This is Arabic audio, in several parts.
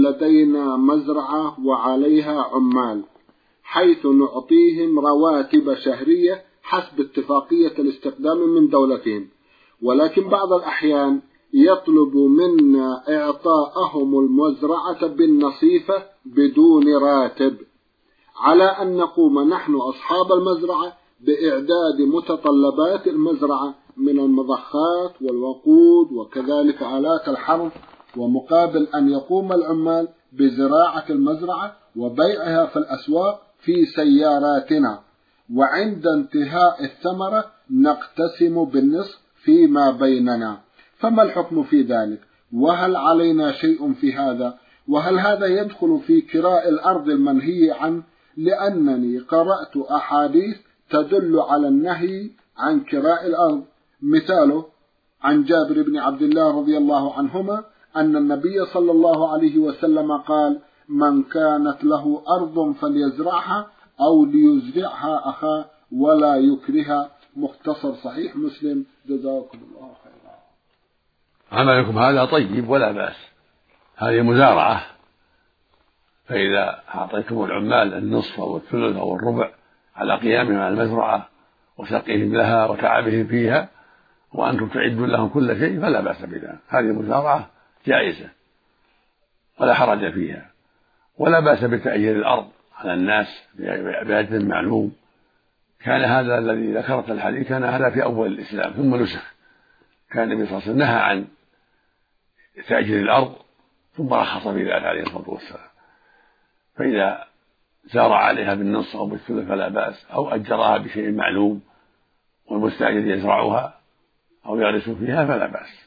لدينا مزرعة وعليها عمال، حيث نعطيهم رواتب شهرية حسب اتفاقية الاستقدام من دولتهم، ولكن بعض الأحيان يطلب منا إعطاءهم المزرعة بالنصيفة بدون راتب، على أن نقوم نحن أصحاب المزرعة بإعداد متطلبات المزرعة من المضخات والوقود وكذلك آلات الحرث، ومقابل أن يقوم العمال بزراعة المزرعة وبيعها في الأسواق في سياراتنا، وعند انتهاء الثمرة نقتسم بالنصف فيما بيننا. فما الحكم في ذلك؟ وهل علينا شيء في هذا؟ وهل هذا يدخل في كراء الأرض المنهي عنه؟ لأنني قرأت أحاديث تدل على النهي عن كراء الأرض، مثاله عن جابر بن عبد الله رضي الله عنهما أن النبي صلى الله عليه وسلم قال: من كانت له أرض فليزرعها أو ليزرعها أخاه ولا يكرها. مختصر صحيح مسلم. جزاكم الله خيرا. عملكم هذا طيب ولا بأس، هذه مزارعة، فإذا أعطيتم العمال النصف أو الثلث أو الربع على قيامهم على المزرعة وسقيهم لها وتعبهم فيها وأنتم تعدون لهم كل شيء فلا بأس بذلك، هذه مزارعة جائزة ولا حرج فيها، ولا بأس بتأجير الأرض على الناس بأجر معلوم. كان هذا الذي ذكرت الحديث كان هذا في أول الإسلام ثم نسخ، كان النبي صلى الله عليه وسلم نهى عن تأجير الأرض ثم رخص في ذلك عليه الصلاة والسلام، فإذا زارع عليها بالنصف أو بالثلث فلا بأس، أو أجرها بشيء معلوم والمستأجر يزرعها أو يغرس فيها فلا بأس،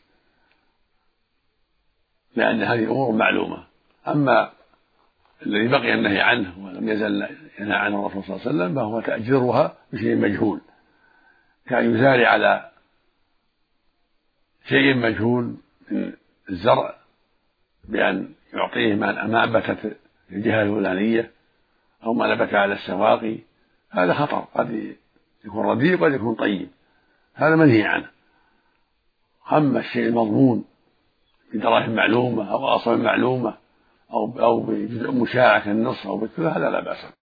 لأن هذه أمور معلومة. أما الذي بقي النهي عنه ولم يزل ينهى عنه الرسول صلى الله عليه وسلم فهو تأجيرها بشيء مجهول، كان يزارع على شيء مجهول من الزرع بأن يعطيه ما أنبتت الجهة الفلانية أو ما نبت على السواقي، هذا خطر، قد يكون رديء وقد يكون طيب، هذا منهي عنه. أما الشيء المضمون بدراهم معلومة أو أصل معلومة أو بجزء مشاع كالنصف أو بالثلث هذا لا بأس.